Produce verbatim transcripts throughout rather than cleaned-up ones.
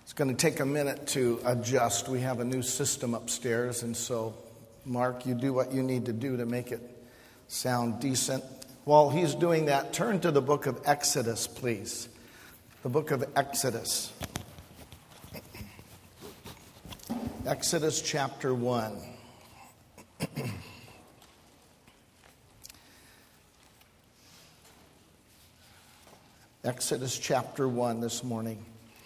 It's going to take a minute to adjust. We have a new system upstairs, and so, Mark, you do what you need to do to make it sound decent. While he's doing that, turn to the book of Exodus, please. The book of Exodus. Exodus chapter one. Exodus chapter one this morning.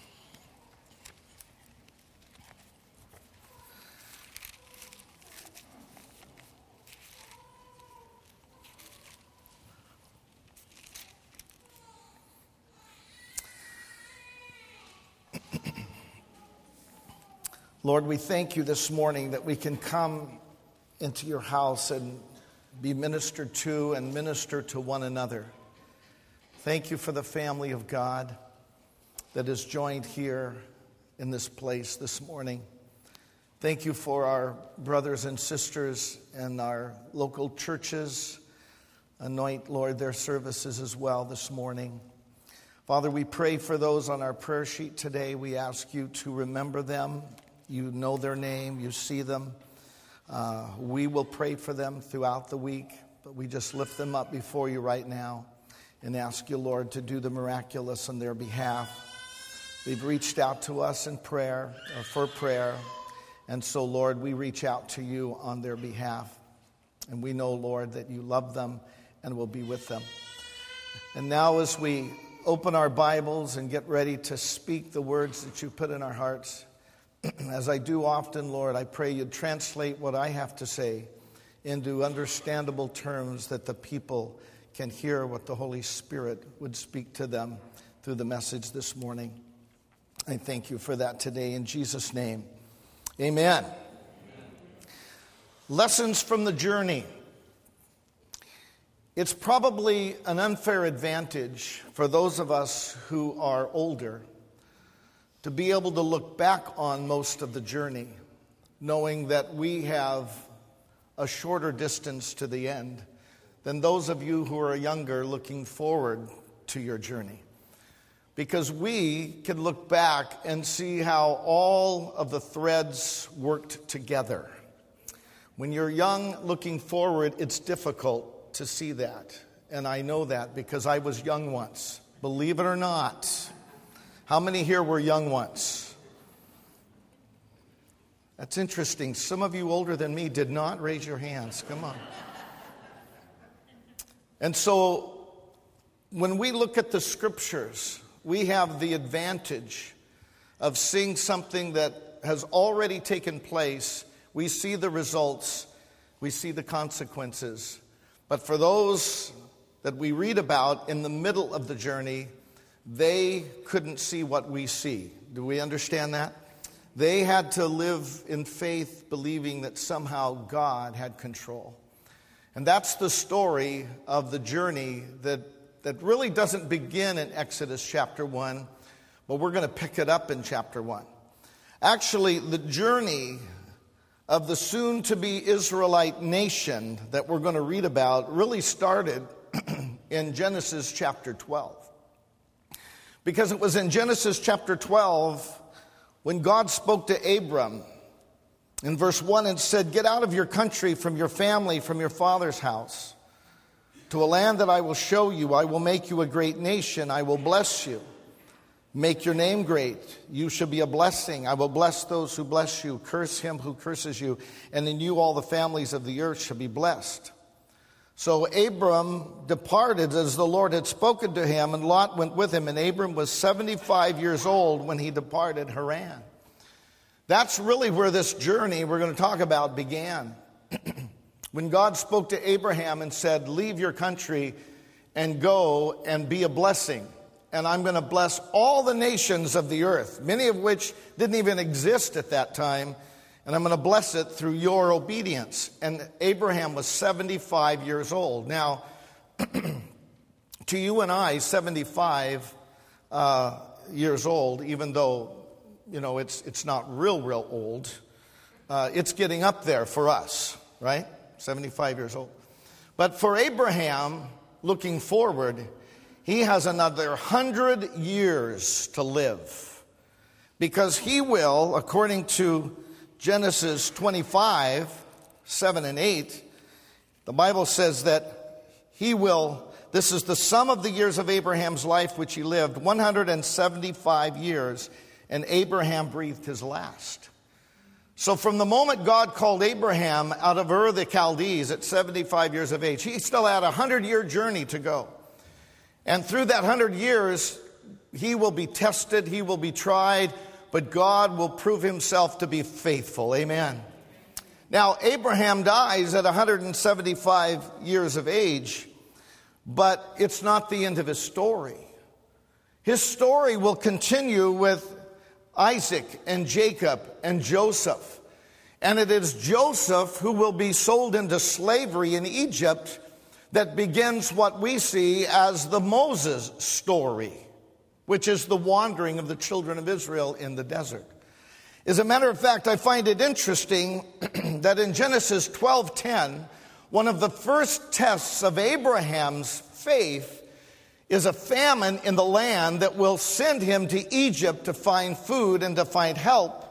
Lord, we thank you this morning that we can come into your house and be ministered to and minister to one another. Thank you for the family of God that is joined here in this place this morning. Thank you for our brothers and sisters and our local churches. Anoint, Lord, their services as well this morning. Father, we pray for those on our prayer sheet today. We ask you to remember them. You know their name. You see them. Uh, we will pray for them throughout the week, but we just lift them up before you right now and ask you, Lord, to do the miraculous on their behalf. They've reached out to us in prayer, or for prayer, and so, Lord, we reach out to you on their behalf. And we know, Lord, that you love them and will be with them. And now as we open our Bibles and get ready to speak the words that you put in our hearts, as I do often, Lord, I pray you'd translate what I have to say into understandable terms that the people can hear what the Holy Spirit would speak to them through the message this morning. I thank you for that today in Jesus' name. Amen. Amen. Lessons from the journey. It's probably an unfair advantage for those of us who are older to be able to look back on most of the journey, knowing that we have a shorter distance to the end than those of you who are younger looking forward to your journey. Because we can look back and see how all of the threads worked together. When you're young looking forward, it's difficult to see that. And I know that because I was young once. Believe it or not. How many here were young once? That's interesting. Some of you older than me did not raise your hands. Come on. And so when we look at the scriptures, we have the advantage of seeing something that has already taken place. We see the results. We see the consequences. But for those that we read about in the middle of the journey, they couldn't see what we see. Do we understand that? They had to live in faith, believing that somehow God had control. And that's the story of the journey that, that really doesn't begin in Exodus chapter one, but we're going to pick it up in chapter one. Actually, the journey of the soon-to-be Israelite nation that we're going to read about really started in Genesis chapter twelve. Because it was in Genesis chapter twelve when God spoke to Abram in verse one and said, "Get out of your country, from your family, from your father's house, to a land that I will show you. I will make you a great nation. I will bless you. Make your name great. You shall be a blessing. I will bless those who bless you. Curse him who curses you. And in you all the families of the earth shall be blessed." So Abram departed as the Lord had spoken to him, and Lot went with him. And Abram was seventy-five years old when he departed Haran. That's really where this journey we're going to talk about began. When God spoke to Abraham and said, "Leave your country and go and be a blessing. And I'm going to bless all the nations of the earth, many of which didn't even exist at that time. And I'm going to bless it through your obedience." And Abraham was seventy-five years old. Now, to you and I, seventy-five uh, years old, even though, you know, it's it's not real, real old, uh, it's getting up there for us, right? seventy-five years old. But for Abraham, looking forward, he has another hundred years to live. Because he will, according to Genesis twenty-five, seven and eight, the Bible says that he will, this is the sum of the years of Abraham's life which he lived, one hundred seventy-five years, and Abraham breathed his last. So from the moment God called Abraham out of Ur of the Chaldees at seventy-five years of age, he still had a hundred-year journey to go. And through that hundred years, he will be tested, he will be tried, but God will prove himself to be faithful. Amen. Now, Abraham dies at one hundred seventy-five years of age, but it's not the end of his story. His story will continue with Isaac and Jacob and Joseph. And it is Joseph who will be sold into slavery in Egypt that begins what we see as the Moses story, which is the wandering of the children of Israel in the desert. As a matter of fact, I find it interesting that in Genesis twelve ten, one of the first tests of Abraham's faith is a famine in the land that will send him to Egypt to find food and to find help.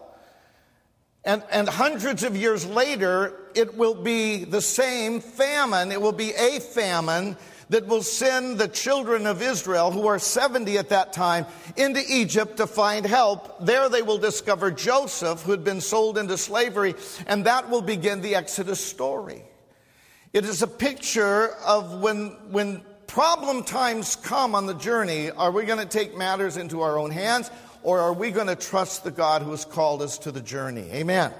And, and hundreds of years later, it will be the same famine. It will be a famine that will send the children of Israel, who are seventy at that time, into Egypt to find help. There they will discover Joseph, who had been sold into slavery, and that will begin the Exodus story. It is a picture of when, when problem times come on the journey, are we going to take matters into our own hands, or are we going to trust the God who has called us to the journey? Amen.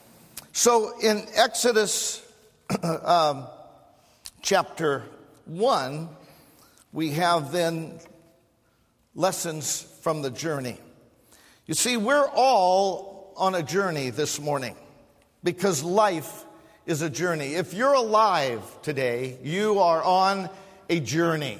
So in Exodus um, chapter one, we have then lessons from the journey. You see, we're all on a journey this morning because life is a journey. If you're alive today, you are on a journey.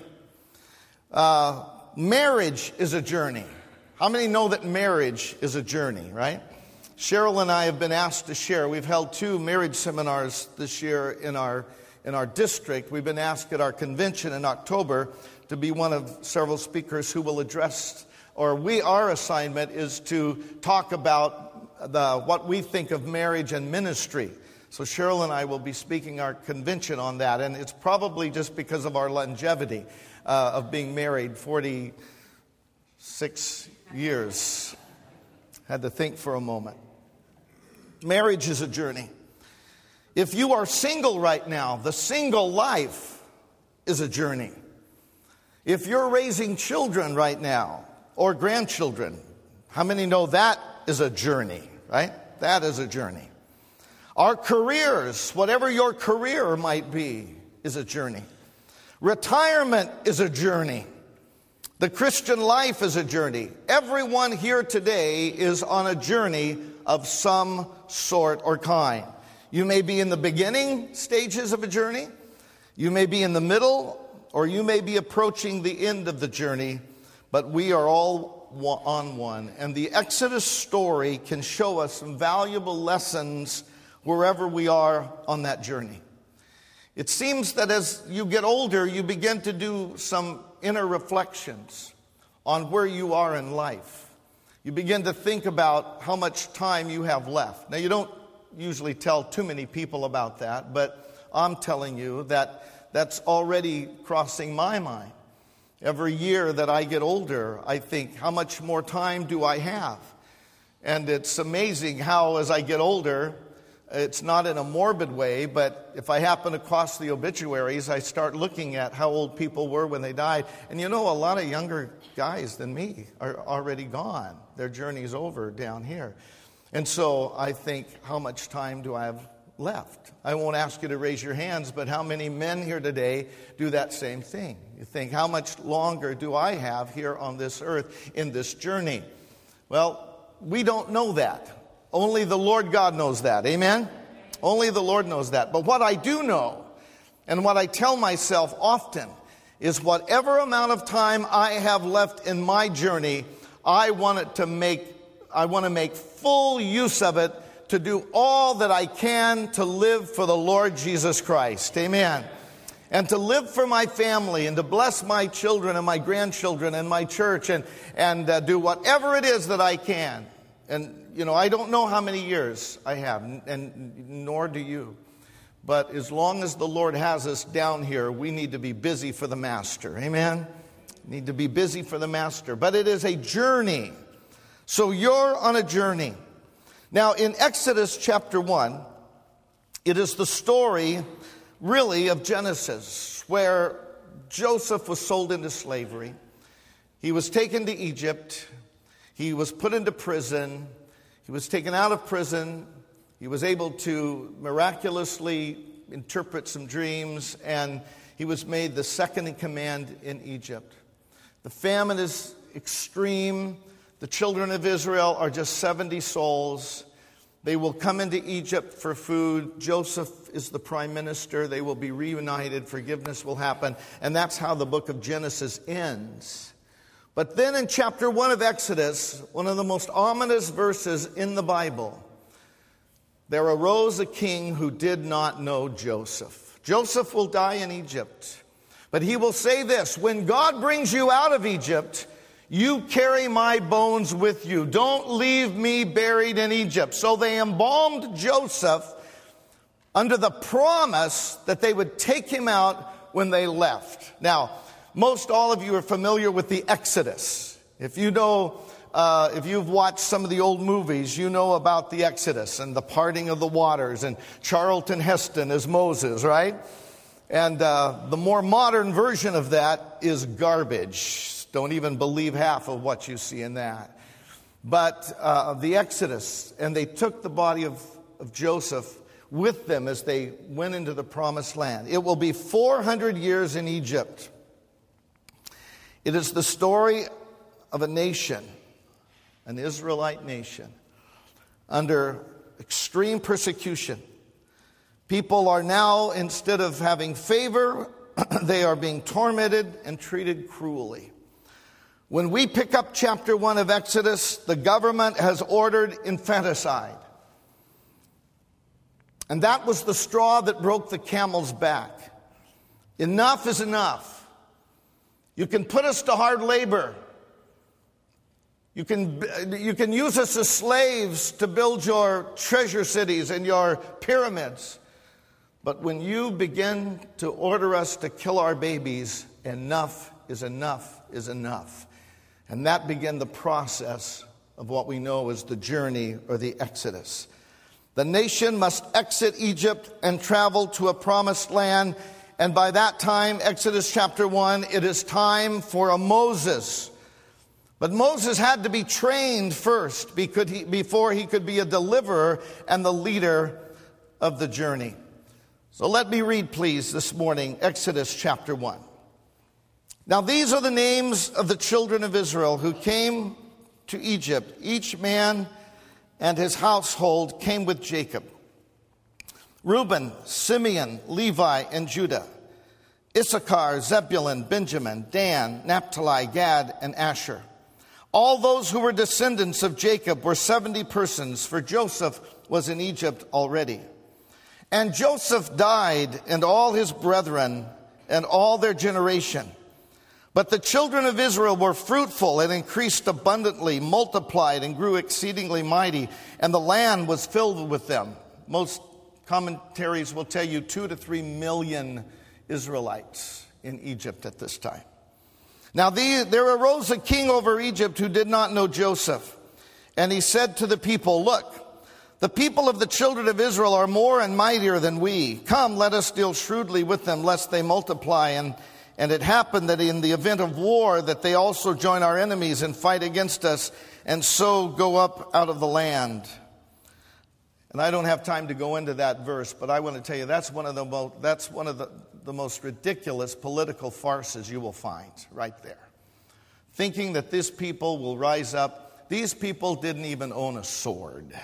Uh, marriage is a journey. How many know that marriage is a journey, right? Cheryl and I have been asked to share. We've held two marriage seminars this year in our in our district. We've been asked at our convention in October to be one of several speakers who will address, or we, our assignment is to talk about the what we think of marriage and ministry. So Cheryl and I will be speaking our convention on that, and it's probably just because of our longevity uh, of being married, forty-six years. Had to think for a moment. Marriage is a journey. If you are single right now, the single life is a journey. If you're raising children right now, or grandchildren, how many know that is a journey, right? That is a journey. Our careers, whatever your career might be, is a journey. Retirement is a journey. The Christian life is a journey. Everyone here today is on a journey of some sort or kind. You may be in the beginning stages of a journey. You may be in the middle, or you may be approaching the end of the journey, but we are all on one. And the Exodus story can show us some valuable lessons wherever we are on that journey. It seems that as you get older, you begin to do some inner reflections on where you are in life. You begin to think about how much time you have left. Now, you don't usually tell too many people about that, but I'm telling you that that's already crossing my mind. Every year that I get older, I think, how much more time do I have? And it's amazing how, as I get older, it's not in a morbid way, but if I happen across the obituaries, I start looking at how old people were when they died. And you know, a lot of younger guys than me are already gone. Their journey's over down here. And so I think, how much time do I have left? I won't ask you to raise your hands, but how many men here today do that same thing? You think, how much longer do I have here on this earth in this journey? Well, we don't know that. Only the Lord God knows that. Amen? Only the Lord knows that. But what I do know, and what I tell myself often, is whatever amount of time I have left in my journey, I want it to make, I want to make full use of it to do all that I can to live for the Lord Jesus Christ. Amen. And to live for my family and to bless my children and my grandchildren and my church and, and uh, do whatever it is that I can And, you know, I don't know how many years I have, and nor do you. But as long as the Lord has us down here, we need to be busy for the Master. Amen? Need to be busy for the Master. But it is a journey. So you're on a journey. Now, in Exodus chapter one, it is the story, really, of Genesis, where Joseph was sold into slavery. He was taken to Egypt. He was put into prison. He was taken out of prison. He was able to miraculously interpret some dreams, and he was made the second in command in Egypt. The famine is extreme. The children of Israel are just seventy souls. They will come into Egypt for food. Joseph is the prime minister. They will be reunited. Forgiveness will happen. And that's how the book of Genesis ends. But then in chapter one of Exodus, one of the most ominous verses in the Bible, there arose a king who did not know Joseph. Joseph will die in Egypt. But he will say this: when God brings you out of Egypt, you carry my bones with you. Don't leave me buried in Egypt. So they embalmed Joseph under the promise that they would take him out when they left. Now, most all of you are familiar with the Exodus. If you know, uh, if you've watched some of the old movies, you know about the Exodus and the parting of the waters and Charlton Heston as Moses, right? And uh, the more modern version of that is garbage. Don't even believe half of what you see in that. But uh, the Exodus, and they took the body of, of Joseph with them as they went into the promised land. It will be four hundred years in Egypt. It is the story of a nation, an Israelite nation, under extreme persecution. People are now, instead of having favor, they are being tormented and treated cruelly. When we pick up chapter one of Exodus, the government has ordered infanticide. And that was the straw that broke the camel's back. Enough is enough. You can put us to hard labor. You can, you can use us as slaves to build your treasure cities and your pyramids. But when you begin to order us to kill our babies, enough is enough is enough. And that began the process of what we know as the journey or the Exodus. The nation must exit Egypt and travel to a promised land. And by that time, Exodus chapter one, it is time for a Moses. But Moses had to be trained first before he could be a deliverer and the leader of the journey. So let me read, please, this morning, Exodus chapter one. Now these are the names of the children of Israel who came to Egypt. Each man and his household came with Jacob. Reuben, Simeon, Levi, and Judah. Issachar, Zebulun, Benjamin, Dan, Naphtali, Gad, and Asher. All those who were descendants of Jacob were seventy persons, for Joseph was in Egypt already. And Joseph died, and all his brethren, and all their generation. But the children of Israel were fruitful and increased abundantly, multiplied and grew exceedingly mighty, and the land was filled with them. Most commentaries will tell you two to three million Israelites in Egypt at this time. Now the, there arose a king over Egypt who did not know Joseph. And he said to the people, "Look, the people of the children of Israel are more and mightier than we. Come, let us deal shrewdly with them, lest they multiply. And, and it happened that in the event of war, that they also join our enemies and fight against us, and so go up out of the land." And I don't have time to go into that verse, but I want to tell you that's one of the most, that's one of the, the most ridiculous political farces you will find right there. Thinking that these people will rise up. These people didn't even own a sword.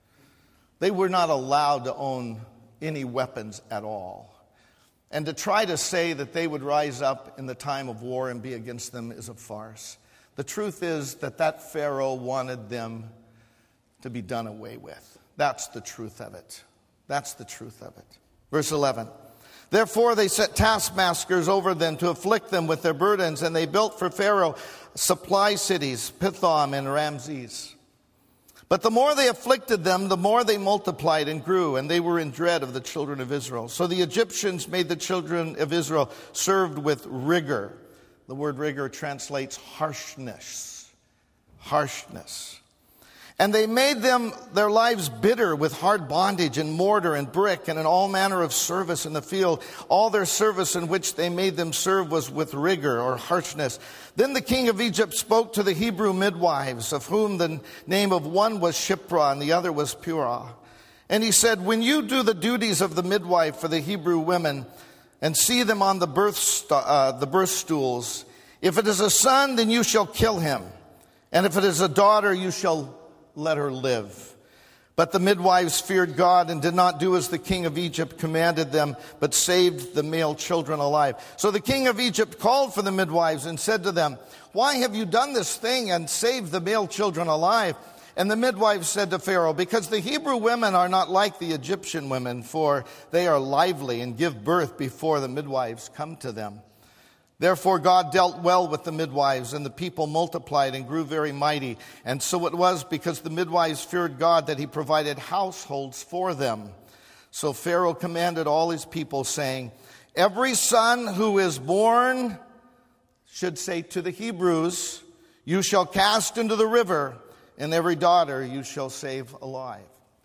They were not allowed to own any weapons at all. And to try to say that they would rise up in the time of war and be against them is a farce. The truth is that that Pharaoh wanted them to be done away with. That's the truth of it. That's the truth of it. Verse eleven. Therefore they set taskmasters over them to afflict them with their burdens, and they built for Pharaoh supply cities, Pithom and Ramses. But the more they afflicted them, the more they multiplied and grew, and they were in dread of the children of Israel. So the Egyptians made the children of Israel served with rigor. The word rigor translates harshness. Harshness. And they made them their lives bitter with hard bondage and mortar and brick and in all manner of service in the field. All their service in which they made them serve was with rigor or harshness. Then the king of Egypt spoke to the Hebrew midwives, of whom the name of one was Shiphrah and the other was Puah. And he said, when you do the duties of the midwife for the Hebrew women and see them on the birth, st- uh, the birth stools, if it is a son, then you shall kill him. And if it is a daughter, you shall let her live. But the midwives feared God and did not do as the king of Egypt commanded them, but saved the male children alive. So the king of Egypt called for the midwives and said to them, why have you done this thing and saved the male children alive? And the midwives said to Pharaoh, because the Hebrew women are not like the Egyptian women, for they are lively and give birth before the midwives come to them. Therefore God dealt well with the midwives, and the people multiplied and grew very mighty. And so it was because the midwives feared God that he provided households for them. So Pharaoh commanded all his people, saying, every son who is born should say to the Hebrews, you shall cast into the river, and every daughter you shall save alive.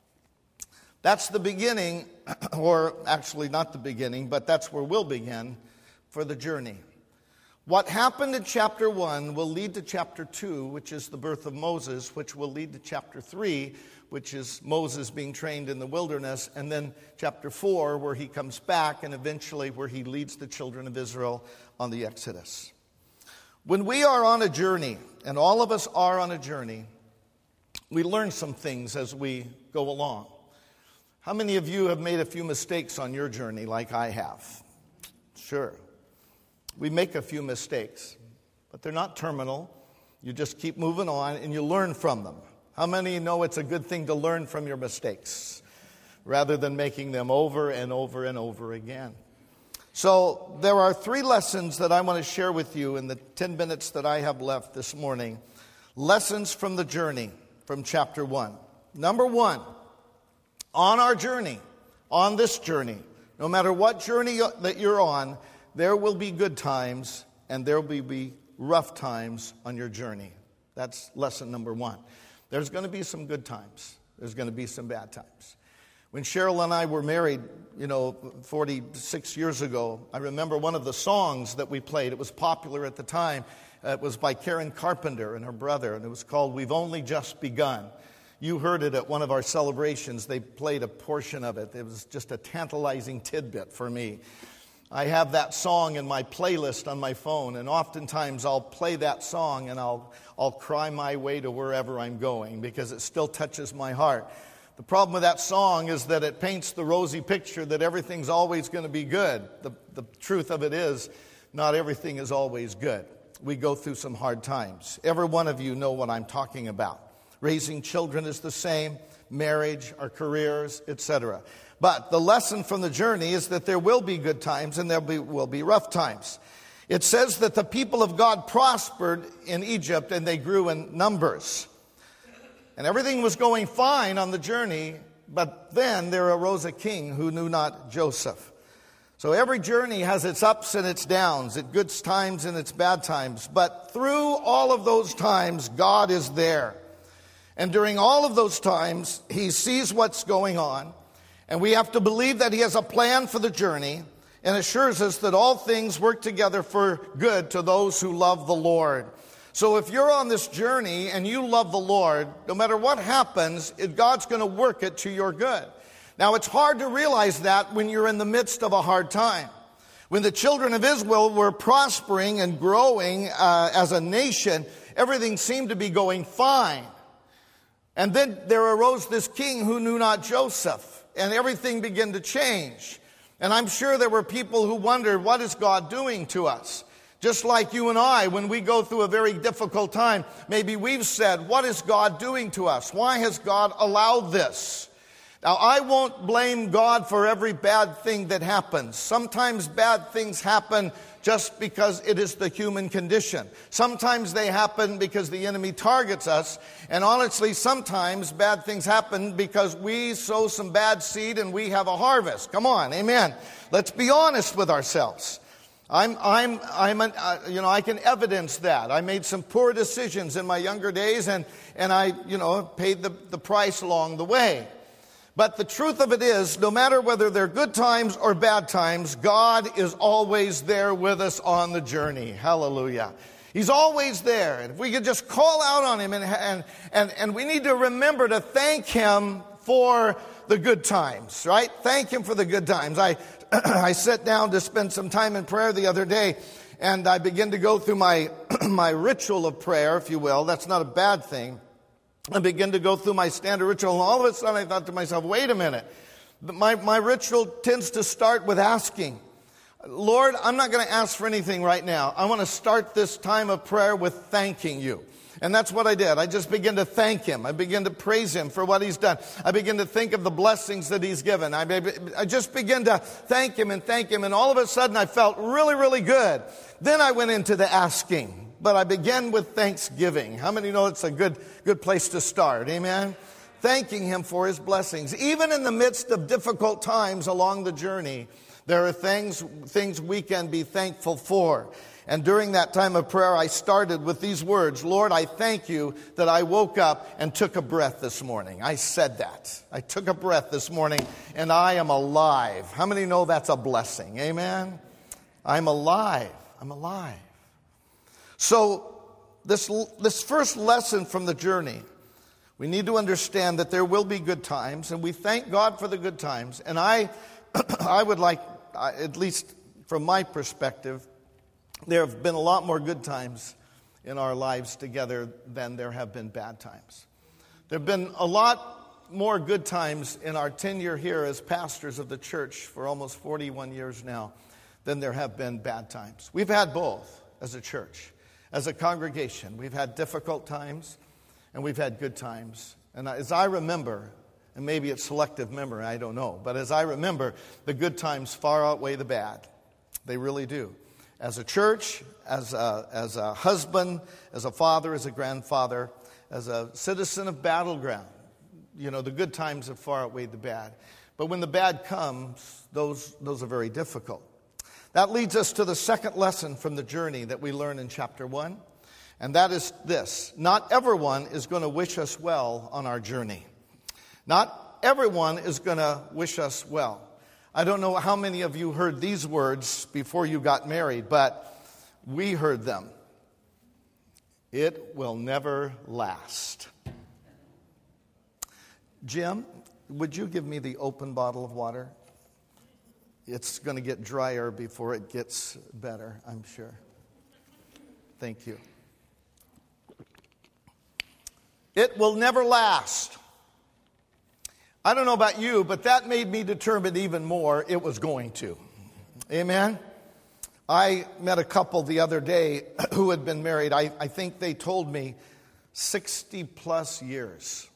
That's the beginning, or actually not the beginning, but that's where we'll begin for the journey. What happened in chapter one will lead to chapter two, which is the birth of Moses, which will lead to chapter three, which is Moses being trained in the wilderness, and then chapter four, where he comes back, and eventually where he leads the children of Israel on the Exodus. When we are on a journey, and all of us are on a journey, we learn some things as we go along. How many of you have made a few mistakes on your journey like I have? Sure. We make a few mistakes, but they're not terminal. You just keep moving on and you learn from them. How many know it's a good thing to learn from your mistakes rather than making them over and over and over again? So there are three lessons that I want to share with you in the ten minutes that I have left this morning. Lessons from the journey from chapter one. Number one, on our journey, on this journey, no matter what journey that you're on, there will be good times and there will be rough times on your journey. That's lesson number one. There's going to be some good times. There's going to be some bad times. When Cheryl and I were married, you know, forty-six years ago, I remember one of the songs that we played. It was popular at the time. It was by Karen Carpenter and her brother, and it was called We've Only Just Begun. You heard it at one of our celebrations. They played a portion of it. It was just a tantalizing tidbit for me. I have that song in my playlist on my phone, and oftentimes I'll play that song and I'll I'll cry my way to wherever I'm going because it still touches my heart. The problem with that song is that it paints the rosy picture that everything's always going to be good. The, the truth of it is, not everything is always good. We go through some hard times. Every one of you know what I'm talking about. Raising children is the same, marriage, our careers, et cetera. But the lesson from the journey is that there will be good times and there will be, will be rough times. It says that the people of God prospered in Egypt and they grew in numbers. And everything was going fine on the journey, but then there arose a king who knew not Joseph. So every journey has its ups and its downs, its good times and its bad times. But through all of those times, God is there. And during all of those times, he sees what's going on. And we have to believe that he has a plan for the journey and assures us that all things work together for good to those who love the Lord. So if you're on this journey and you love the Lord, no matter what happens, God's going to work it to your good. Now, it's hard to realize that when you're in the midst of a hard time. When the children of Israel were prospering and growing uh, as a nation, everything seemed to be going fine. And then there arose this king who knew not Joseph. And everything began to change. And I'm sure there were people who wondered, what is God doing to us? Just like you and I, when we go through a very difficult time, maybe we've said, what is God doing to us? Why has God allowed this? Now, I won't blame God for every bad thing that happens. Sometimes bad things happen just because it is the human condition. Sometimes they happen because the enemy targets us. And honestly, sometimes bad things happen because we sow some bad seed and we have a harvest. Come on, amen. Let's be honest with ourselves. I'm, I'm, I'm, an, uh, you know, I can evidence that. I made some poor decisions in my younger days, and, and I, you know, paid the, the price along the way. But the truth of it is, no matter whether they're good times or bad times, God is always there with us on the journey. Hallelujah. He's always there. And if we could just call out on Him, and, and, and, and we need to remember to thank Him for the good times, right? Thank Him for the good times. I, I sat down to spend some time in prayer the other day, and I began to go through my, my ritual of prayer, if you will. That's not a bad thing. I began to go through my standard ritual, and all of a sudden I thought to myself, wait a minute. My, my ritual tends to start with asking. Lord, I'm not going to ask for anything right now. I want to start this time of prayer with thanking You. And that's what I did. I just began to thank Him. I began to praise Him for what He's done. I began to think of the blessings that He's given. I, I just began to thank Him and thank Him, and all of a sudden I felt really, really good. Then I went into the asking. But I began with thanksgiving. How many know it's a good, good place to start? Amen? Thanking Him for His blessings. Even in the midst of difficult times along the journey, there are things, things we can be thankful for. And during that time of prayer, I started with these words, Lord, I thank You that I woke up and took a breath this morning. I said that. I took a breath this morning, and I am alive. How many know that's a blessing? Amen? I'm alive. I'm alive. So this, this first lesson from the journey, we need to understand that there will be good times, and we thank God for the good times. And I, I would like, at least from my perspective, there have been a lot more good times in our lives together than there have been bad times. There have been a lot more good times in our tenure here as pastors of the church for almost forty-one years now than there have been bad times. We've had both as a church. As a congregation, we've had difficult times and we've had good times. And as I remember, and maybe it's selective memory, I don't know, but as I remember, the good times far outweigh the bad. They really do. As a church, as a, as a husband, as a father, as a grandfather, as a citizen of Battleground, you know, the good times have far outweighed the bad. But when the bad comes, those, those are very difficult. That leads us to the second lesson from the journey that we learn in chapter one. And that is this. Not everyone is going to wish us well on our journey. Not everyone is going to wish us well. I don't know how many of you heard these words before you got married, but we heard them. It will never last. Jim, would you give me the open bottle of water? It's going to get drier before it gets better, I'm sure. Thank you. It will never last. I don't know about you, but that made me determine even more it was going to. Amen? I met a couple the other day who had been married, I, I think they told me, sixty plus years.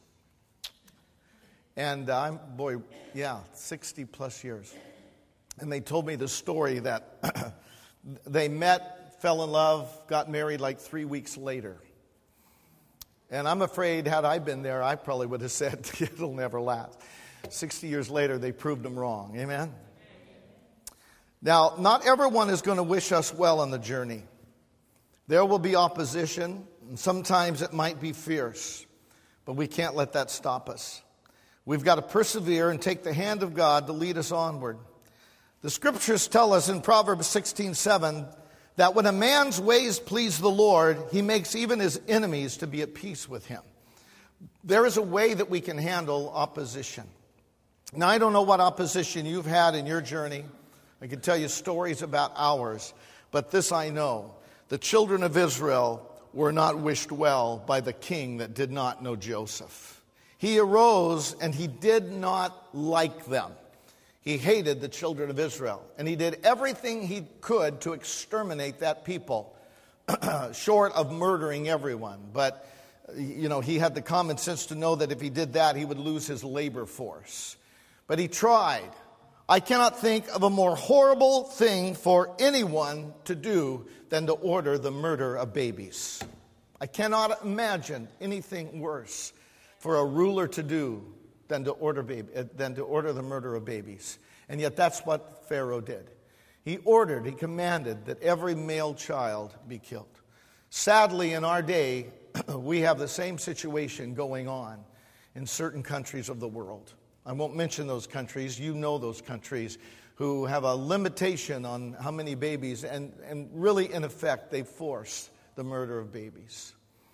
And I'm, boy, yeah, sixty plus years. And they told me the story that they met, fell in love, got married like three weeks later. And I'm afraid, had I been there, I probably would have said, it'll never last. sixty years later, they proved them wrong. Amen? Now, not everyone is going to wish us well on the journey. There will be opposition, and sometimes it might be fierce. But we can't let that stop us. We've got to persevere and take the hand of God to lead us onward. The scriptures tell us in Proverbs sixteen seven that when a man's ways please the Lord, he makes even his enemies to be at peace with him. There is a way that we can handle opposition. Now, I don't know what opposition you've had in your journey. I can tell you stories about ours. But this I know. The children of Israel were not wished well by the king that did not know Joseph. He arose and he did not like them. He hated the children of Israel, and he did everything he could to exterminate that people, short of murdering everyone. But, you know, he had the common sense to know that if he did that, he would lose his labor force. but he tried. I cannot think of a more horrible thing for anyone to do than to order the murder of babies. I cannot imagine anything worse for a ruler to do than to order baby, than to order the murder of babies. And yet that's what Pharaoh did. He ordered, he commanded that every male child be killed. Sadly, in our day, we have the same situation going on in certain countries of the world. I won't mention those countries. You know those countries who have a limitation on how many babies, and, and really, in effect, they force the murder of babies.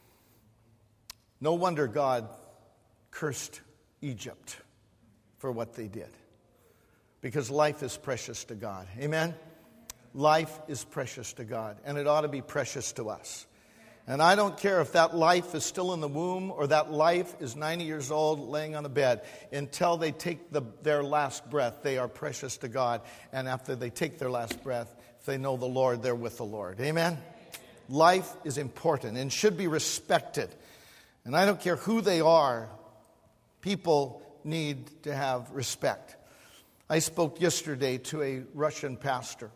No wonder God cursed Egypt for what they did, because life is precious to God. Amen? Life is precious to God, and it ought to be precious to us. And I don't care if that life is still in the womb or that life is ninety years old laying on a bed. Until they take the, their last breath, they are precious to God. And after they take their last breath, if they know the Lord, they're with the Lord. Amen? Life is important and should be respected. And I don't care who they are. People need to have respect. I spoke yesterday to a Russian pastor.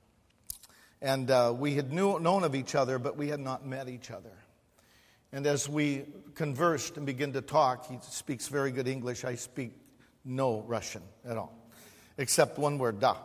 And uh, we had knew, known of each other, but we had not met each other. And as we conversed and began to talk, he speaks very good English. I speak no Russian at all, except one word, da.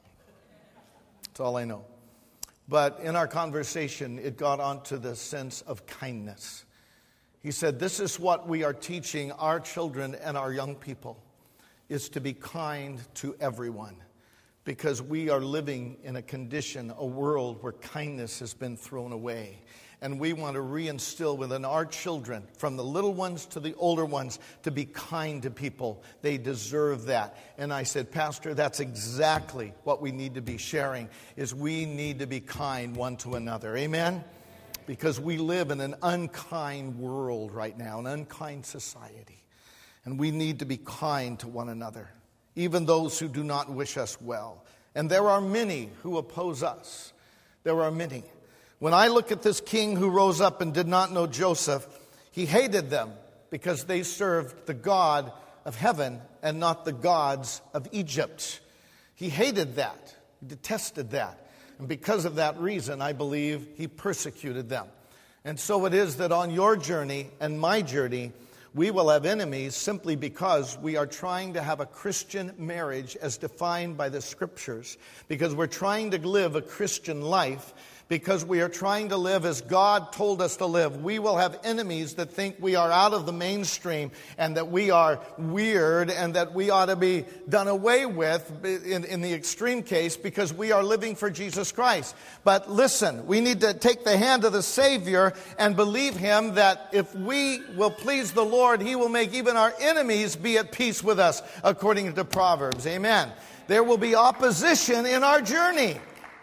That's all I know. But in our conversation, it got onto the sense of kindness. He said, this is what we are teaching our children and our young people, is to be kind to everyone. Because we are living in a condition, a world where kindness has been thrown away. And we want to reinstill within our children, from the little ones to the older ones, to be kind to people. They deserve that. And I said, Pastor, that's exactly what we need to be sharing, is we need to be kind one to another. Amen? Because we live in an unkind world right now, an unkind society. And we need to be kind to one another, even those who do not wish us well. And there are many who oppose us. There are many. When I look at this king who rose up and did not know Joseph, he hated them because they served the God of heaven and not the gods of Egypt. He hated that. He detested that. And because of that reason, I believe he persecuted them. And so it is that on your journey and my journey, we will have enemies simply because we are trying to have a Christian marriage as defined by the Scriptures, because we're trying to live a Christian life, because we are trying to live as God told us to live. We will have enemies that think we are out of the mainstream and that we are weird and that we ought to be done away with in, in the extreme case because we are living for Jesus Christ. But listen, we need to take the hand of the Savior and believe Him that if we will please the Lord, He will make even our enemies be at peace with us, according to Proverbs. Amen. There will be opposition in our journey.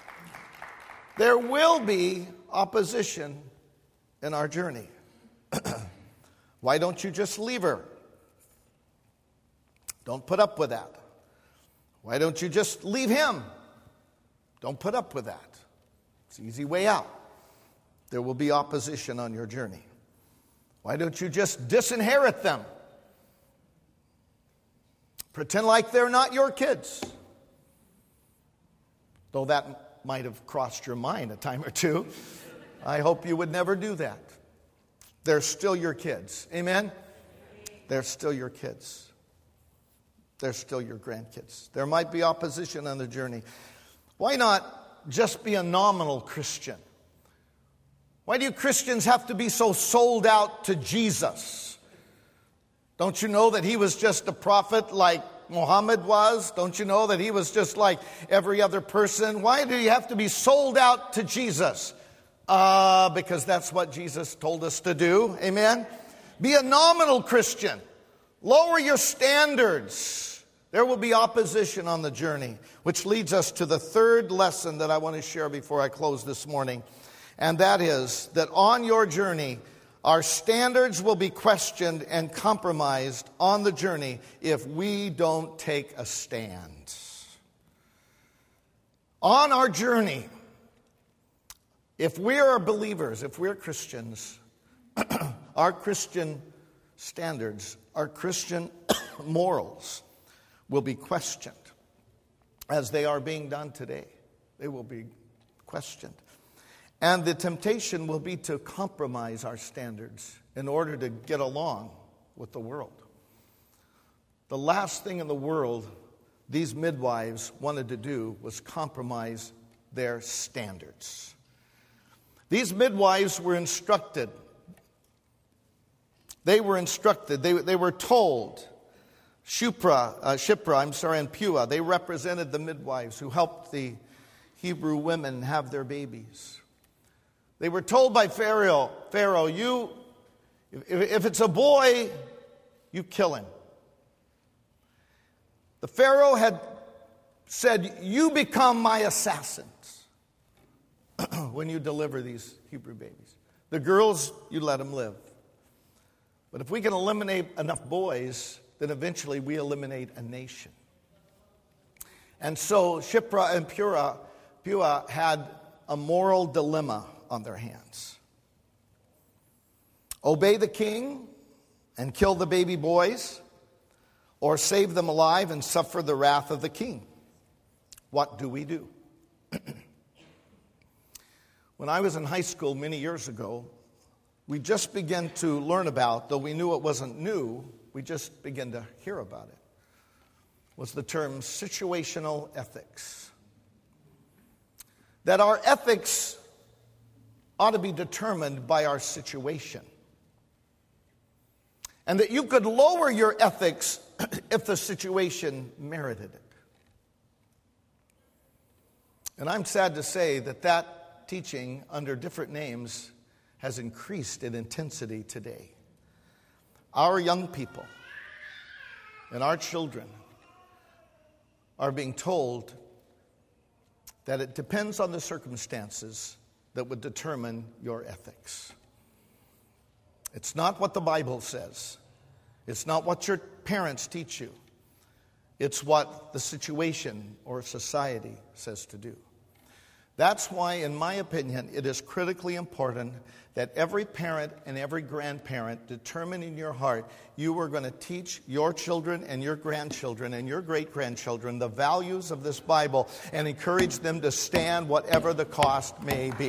There will be opposition in our journey. Why don't you just leave her? Don't put up with that. Why don't you just leave him? Don't put up with that. It's an easy way out. There will be opposition on your journey. Why don't you just disinherit them? Pretend like they're not your kids. Though that might have crossed your mind a time or two. I hope you would never do that. They're still your kids. Amen? They're still your kids. They're still your grandkids. There might be opposition on the journey. Why not just be a nominal Christian? Why do you Christians have to be so sold out to Jesus? Don't you know that he was just a prophet like Muhammad was? Don't you know that he was just like every other person? Why do you have to be sold out to Jesus? Uh, because that's what Jesus told us to do. Amen? Be a nominal Christian. Lower your standards. There will be opposition on the journey, which leads us to the third lesson that I want to share before I close this morning. And that is that on your journey, our standards will be questioned and compromised on the journey if we don't take a stand. On our journey, if we are believers, if we're Christians, our Christian standards, our Christian morals will be questioned, as they are being done today. They will be questioned. And the temptation will be to compromise our standards in order to get along with the world. The last thing in the world these midwives wanted to do was compromise their standards. These midwives were instructed. They were instructed. They, they were told. Shipra, uh, Shipra, I'm sorry, and Puah, they represented the midwives who helped the Hebrew women have their babies. They were told by Pharaoh, Pharaoh, you, if, if it's a boy, you kill him. The Pharaoh had said, you become my assassins when you deliver these Hebrew babies. The girls, you let them live. But if we can eliminate enough boys, then eventually we eliminate a nation. And so Shipra and Puah, Puah had a moral dilemma on their hands. Obey the king and kill the baby boys, or save them alive and suffer the wrath of the king. What do we do? When I was in high school many years ago, we just began to learn about, though we knew it wasn't new, we just began to hear about it, was the term situational ethics. That our ethics ought to be determined by our situation. And that you could lower your ethics if the situation merited it. And I'm sad to say that that teaching, under different names, has increased in intensity today. Our young people and our children are being told that it depends on the circumstances that would determine your ethics. It's not what the Bible says. It's not what your parents teach you. It's what the situation or society says to do. That's why, in my opinion, it is critically important that every parent and every grandparent determine in your heart you are going to teach your children and your grandchildren and your great-grandchildren the values of this Bible and encourage them to stand whatever the cost may be.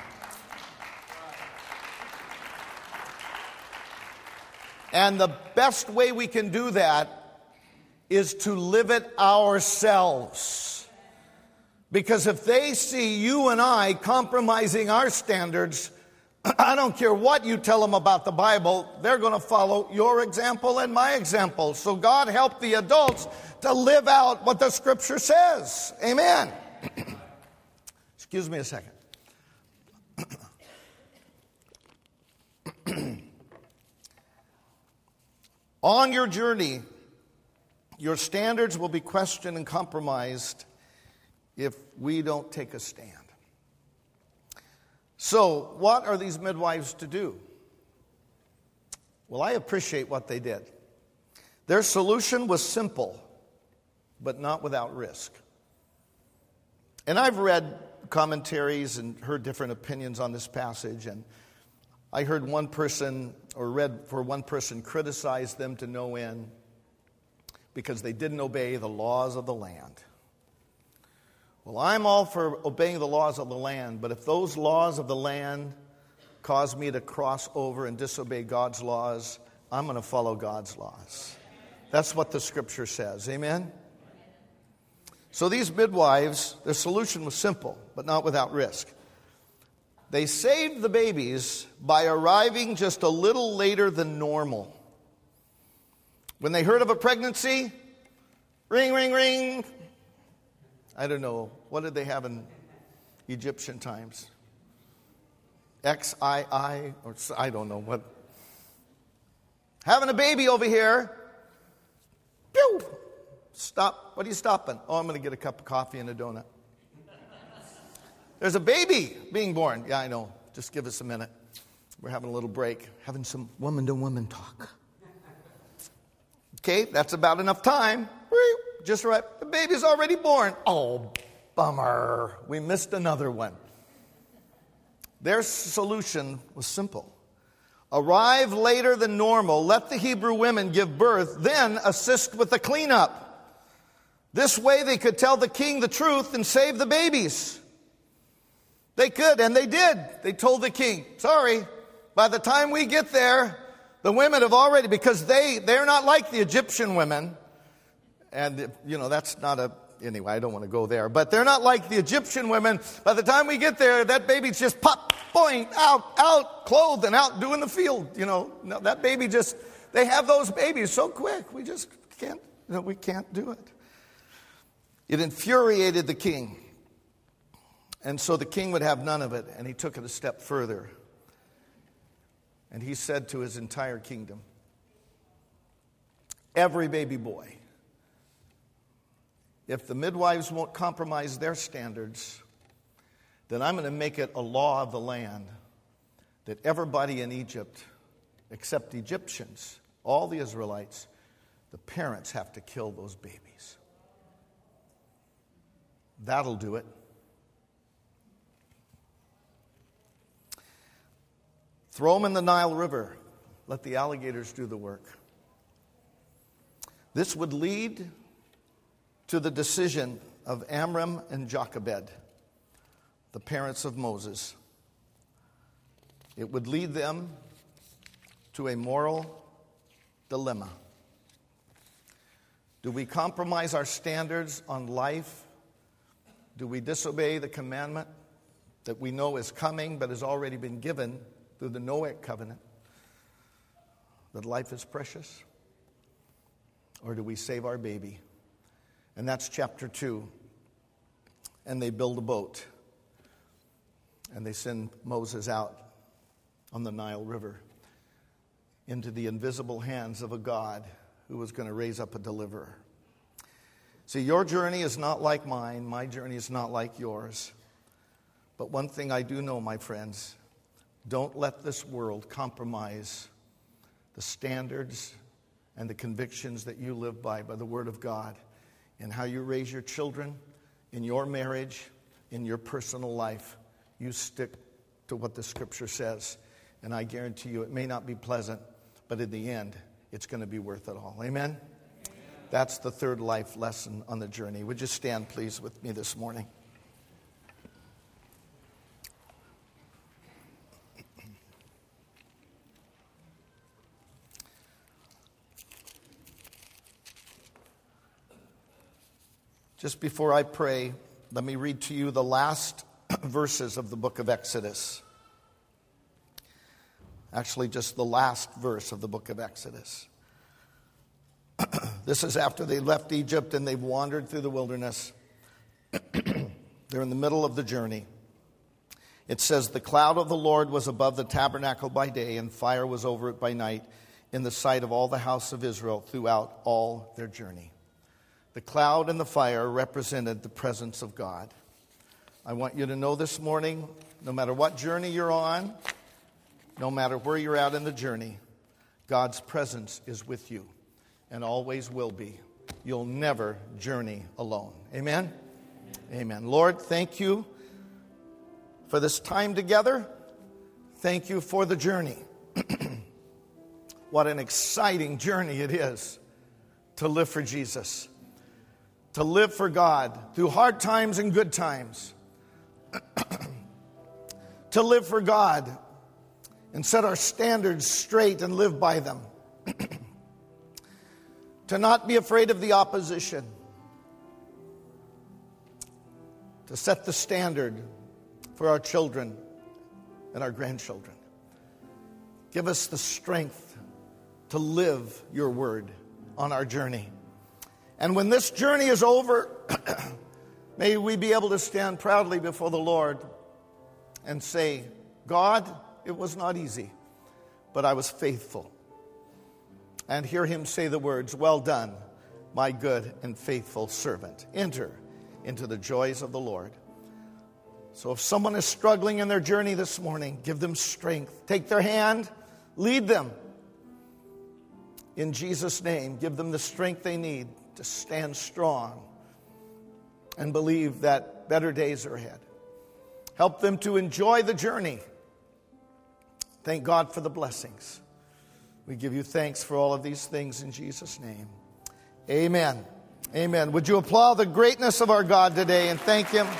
And the best way we can do that is to live it ourselves. Because if they see you and I compromising our standards, I don't care what you tell them about the Bible, they're going to follow your example and my example. So God help the adults to live out what the Scripture says. Amen. Excuse me a second. On your journey, your standards will be questioned and compromised if we don't take a stand. So, what are these midwives to do? Well, I appreciate what they did. Their solution was simple, but not without risk. And I've read commentaries and heard different opinions on this passage, and I heard one person, or read for one person, criticize them to no end because they didn't obey the laws of the land. Well, I'm all for obeying the laws of the land, but if those laws of the land cause me to cross over and disobey God's laws, I'm going to follow God's laws. That's what the Scripture says. Amen? So these midwives, their solution was simple, but not without risk. They saved the babies by arriving just a little later than normal. When they heard of a pregnancy, ring, ring, ring. I don't know. What did they have in Egyptian times? X I I, or I don't know what. Having a baby over here. Pew! Stop. What are you stopping? Oh, I'm going to get a cup of coffee and a donut. There's a baby being born. Yeah, I know. Just give us a minute. We're having a little break. Having some woman-to-woman talk. Okay, that's about enough time. Just right. The baby's already born. Oh, bummer. We missed another one. Their solution was simple. Arrive later than normal. Let the Hebrew women give birth. Then assist with the cleanup. This way they could tell the king the truth and save the babies. They could, and they did. They told the king, sorry, by the time we get there, the women have already, because they, they're not like the Egyptian women. And, you know, that's not a, anyway, I don't want to go there. But they're not like the Egyptian women. By the time we get there, that baby's just pop, boing, out, out, clothed and out doing the field. You know, no, that baby just, they have those babies so quick. We just can't, you know, we can't do it. It infuriated the king. And so the king would have none of it. And he took it a step further. And he said to his entire kingdom, every baby boy, if the midwives won't compromise their standards, then I'm going to make it a law of the land that everybody in Egypt, except Egyptians, all the Israelites, the parents have to kill those babies. That'll do it. Throw them in the Nile River. Let the alligators do the work. This would lead to the decision of Amram and Jochebed, the parents of Moses. It would lead them to a moral dilemma. Do we compromise our standards on life? Do we disobey the commandment that we know is coming but has already been given through the Noahic covenant, that life is precious? Or do we save our baby? And that's chapter two. And they build a boat. And they send Moses out on the Nile River into the invisible hands of a God who was going to raise up a deliverer. See, your journey is not like mine. My journey is not like yours. But one thing I do know, my friends, don't let this world compromise the standards and the convictions that you live by, by the Word of God, in how you raise your children, in your marriage, in your personal life. You stick to what the Scripture says. And I guarantee you it may not be pleasant, but in the end, it's going to be worth it all. Amen? That's the third life lesson on the journey. Would you stand, please, with me this morning? Just before I pray, let me read to you the last verses of the book of Exodus. Actually, just the last verse of the book of Exodus. This is after they left Egypt and they've wandered through the wilderness. They're in the middle of the journey. It says, the cloud of the Lord was above the tabernacle by day, and fire was over it by night, in the sight of all the house of Israel throughout all their journey. The cloud and the fire represented the presence of God. I want you to know this morning, no matter what journey you're on, no matter where you're at in the journey, God's presence is with you and always will be. You'll never journey alone. Amen? Amen. Lord, thank you for this time together. Thank you for the journey. What an exciting journey it is to live for Jesus. To live for God through hard times and good times. To live for God and set our standards straight and live by them. To not be afraid of the opposition. To set the standard for our children and our grandchildren. Give us the strength to live your word on our journey. And when this journey is over, may we be able to stand proudly before the Lord and say, God, it was not easy, but I was faithful. And hear him say the words, well done, my good and faithful servant. Enter into the joys of the Lord. So if someone is struggling in their journey this morning, give them strength. Take their hand, lead them. In Jesus' name, give them the strength they need to stand strong and believe that better days are ahead. Help them to enjoy the journey. Thank God for the blessings. We give you thanks for all of these things in Jesus' name. Amen. Amen. Would you applaud the greatness of our God today and thank Him?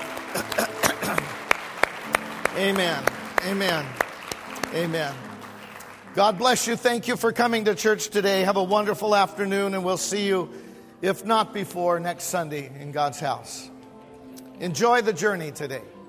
Amen. Amen. Amen. God bless you. Thank you for coming to church today. Have a wonderful afternoon, and we'll see you, if not before, next Sunday in God's house. Enjoy the journey today.